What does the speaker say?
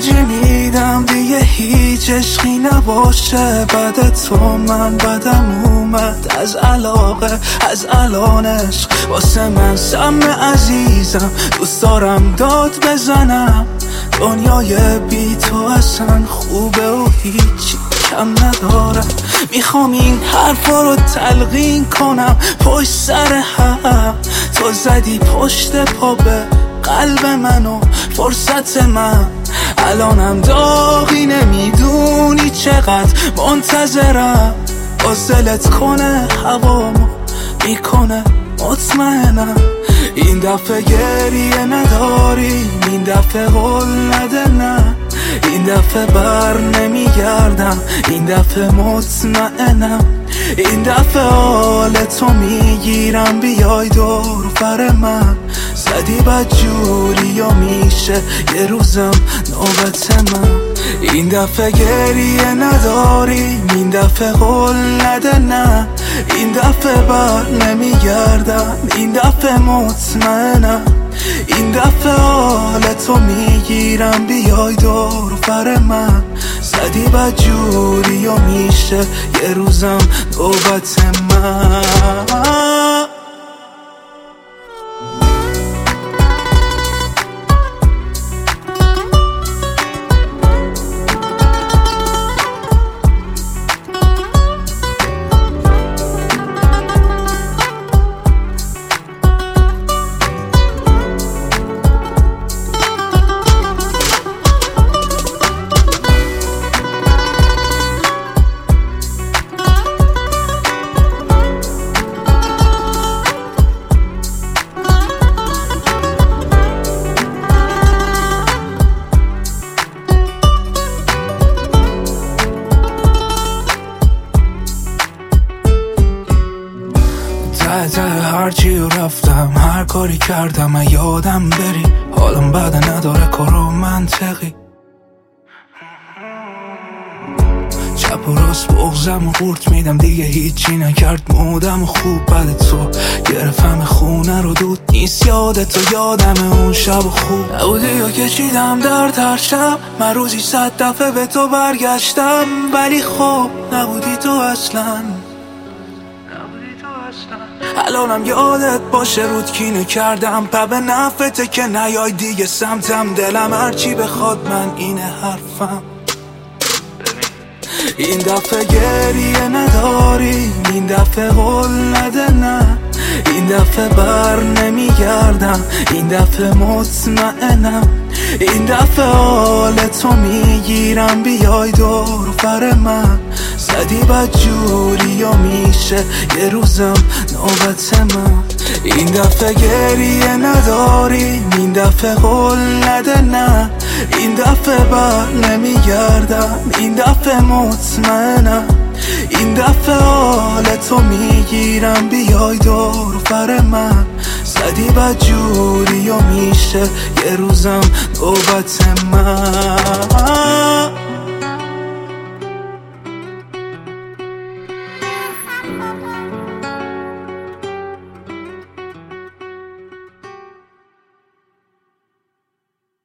ترجیح میدم دیگه هیچ عشقی نباشه بعد تو. من بدم اومد از علاقه، از الان عشق واسه من سم عزیزم. دوست دارم داد بزنم، دنیای بی تو اصلا خوبه و هیچی کم ندارم. میخوام این حرفا رو تلقین کنم پشت سر هم. تو زدی پشت پا به قلب منو فرصت من. الانم داغی نمیدونی چقدر منتظرم. واسلت کنه هوامو میکنه مطمئنم. این دفعه گریه نداریم، این دفعه قول نده نه. این دفعه بر نمیگردم، این دفعه مطمئنم. این دفعه حال تو میگیرم بیای دور بر من. زدی بدجوری و میشه یه روزم نوبت من. این دفعه گریه نداریم، این دفعه قول نده نه. این دفعه بر نمیگردم، این دفعه مطمئنم. این دفعه حال تو میگیرم بیای دور بر من. زدی بدجوری و میشه یه روزم نوبت من. هرچی رفتم، هر کاری کردم، یادم بری. حالم بد نداره کارو منطقی. چپ و راست بغزم و قورت میدم دیگه هیچی نکرد مودم خوب. بعد تو گرفتم خونه رو دود نیست یادتو. یادم اون شب خوب نبودی و کشیدم درد هر شب. من روزی 100 دفعه به تو برگشتم ولی خب نبودی تو اصلا. الانم یادت باشه رود کینه کردم پب نفته که نیای دیگه سمتم. دلم هرچی بخواد من اینه حرفم. این دفعه گریه نداریم، این دفعه قول نده نه. این دفعه بر نمیگردم، این دفعه مطمئنم. این دفعه حال تو میگیرم بیای دور بر من. زدی بدجوری و میشه یه روزم نوبت من. این دفعه گریه نداریم، این دفعه قول نده نه. این دفعه بر نمیگردم، این دفعه مطمئنم. این دفعه حال تو میگیرم بیای دور بر من. زدی بدجوری و میشه یه روزم نوبت من.